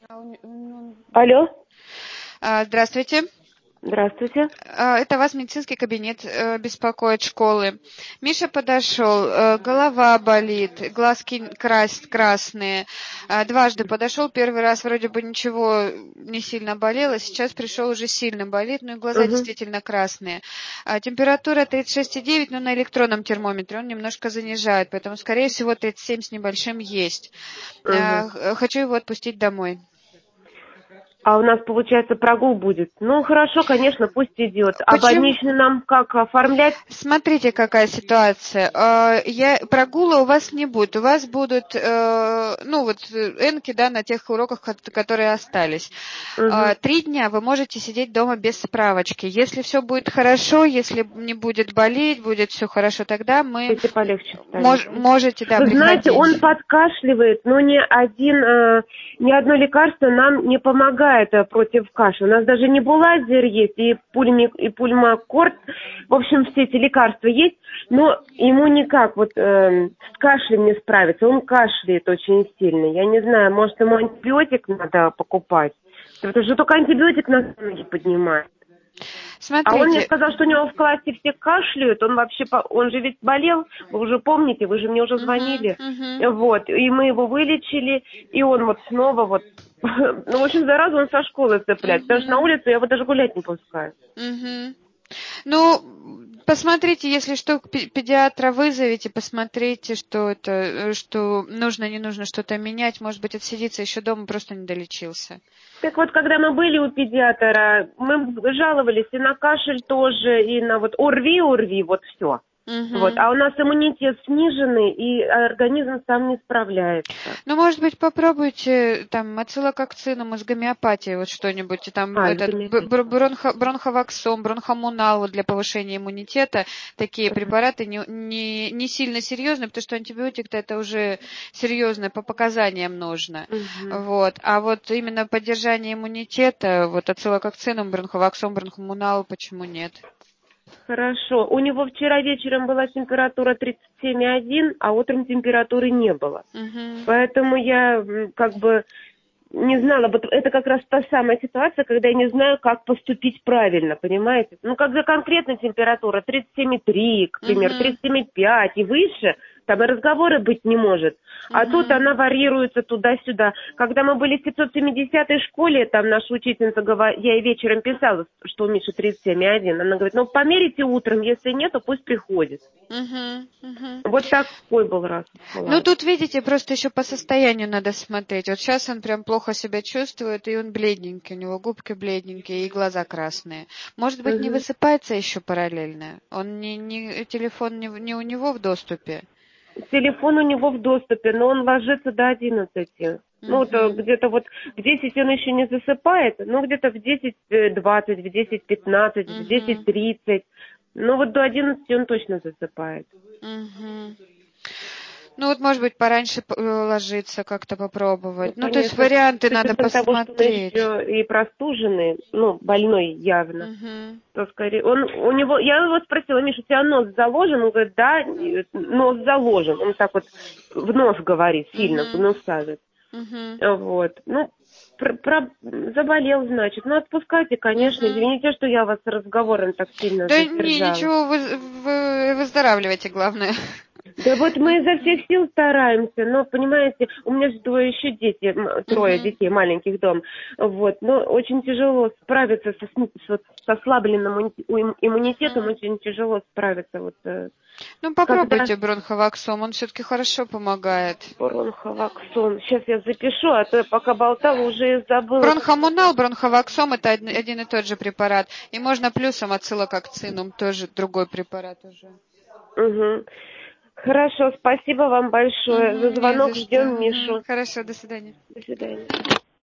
Алло. Здравствуйте. Здравствуйте. Это вас медицинский кабинет беспокоит школы. Миша подошел, голова болит, глазки красные. Дважды подошел, первый раз вроде бы ничего не сильно болело, сейчас пришел уже сильно болит, ну и глаза действительно красные. Температура 36,9, но на электронном термометре он немножко занижает, поэтому, скорее всего, 37 с небольшим есть. Хочу его отпустить домой. А у нас, получается, прогул будет. Ну, хорошо, конечно, пусть идет. А Почему? больничный нам как оформлять? Смотрите, какая ситуация. Прогула у вас не будет. У вас будут, энки, да, на тех уроках, которые остались. 3 дня вы можете сидеть дома без справочки. Если все будет хорошо, если не будет болеть, будет все хорошо, тогда мы... Если полегче станет. Можете, да, Вы приходить. знаете, он подкашливает, но ни одно лекарство нам не помогает против кашля. У нас даже небулайзер есть, и пульмокорд, в общем, все эти лекарства есть, но ему никак с кашлем не справиться. Он кашляет очень сильно. Я не знаю, может, ему антибиотик надо покупать? Потому что только антибиотик нас ноги поднимает. Смотрите. А он мне сказал, что у него в классе все кашляют, он же ведь болел, вы уже помните, вы же мне уже звонили, и мы его вылечили, и он снова ну, в общем, заразу он со школы цепляет, потому что на улицу я его даже гулять не пускаю. Ну, посмотрите, если что, педиатра вызовите, посмотрите, что нужно, не нужно что-то менять, может быть, отсидится еще дома, просто не долечился. Так вот, когда мы были у педиатра, мы жаловались и на кашель тоже, и на ОРВИ, все. А у нас иммунитет сниженный, и организм сам не справляется. Ну, может быть, попробуйте там ацилококцинум из гомеопатии, что-нибудь, там бронховаксом, бронхомунал для повышения иммунитета. Такие препараты не сильно серьезные, потому что антибиотик-то это уже серьезно, по показаниям нужно. А именно поддержание иммунитета, ацилококцинум, бронховаксом, бронхомунал, почему нет? Хорошо. У него вчера вечером была температура 37,1, а утром температуры не было. Поэтому я не знала. Это как раз та самая ситуация, когда я не знаю, как поступить правильно, понимаете? Ну, когда конкретно температура 37,3, к примеру, 37,5 и выше, там и разговора быть не может. А тут она варьируется туда-сюда. Когда мы были в 570-й школе, там наша учительница говорила, я ей вечером писала, что у Миши 37,1. Она говорит, померите утром, если нет, то пусть приходит. Вот такой был раз. Ну, тут, видите, просто еще по состоянию надо смотреть. Вот сейчас он прям плохо себя чувствует, и он бледненький, у него губки бледненькие и глаза красные. Может быть, не высыпается еще параллельно? Телефон не у него в доступе? Телефон у него в доступе, но он ложится до 11. Ну, где-то в 10 он еще не засыпает, но где-то в 10:20, в 10:15, в 10:30. Но до 11 он точно засыпает. Ну, может быть, пораньше ложиться, как-то попробовать. Ну, то есть варианты надо посмотреть. Того, что он еще и простуженный, больной явно, то скорее... Я его спросила, Миша, у тебя нос заложен? Он говорит, да, нос заложен. Он так в нос говорит, сильно в нос ставит. Заболел, значит. Отпускайте, конечно. Извините, что я вас разговором так сильно задержала. Да ничего, вы выздоравливаете, главное. Да мы изо всех сил стараемся, но, понимаете, у меня же еще дети, 3 детей маленьких дома, но очень тяжело справиться с ослабленным иммунитетом, очень тяжело справиться. Попробуйте бронховаксом, он все-таки хорошо помогает. Бронховаксом, сейчас я запишу, а то пока болтала, уже забыла. Бронхомунал, бронховаксом это один и тот же препарат, и можно плюсом ацилококцинум, тоже другой препарат уже. Хорошо, спасибо вам большое за звонок, ждем Мишу. Хорошо, до свидания. До свидания.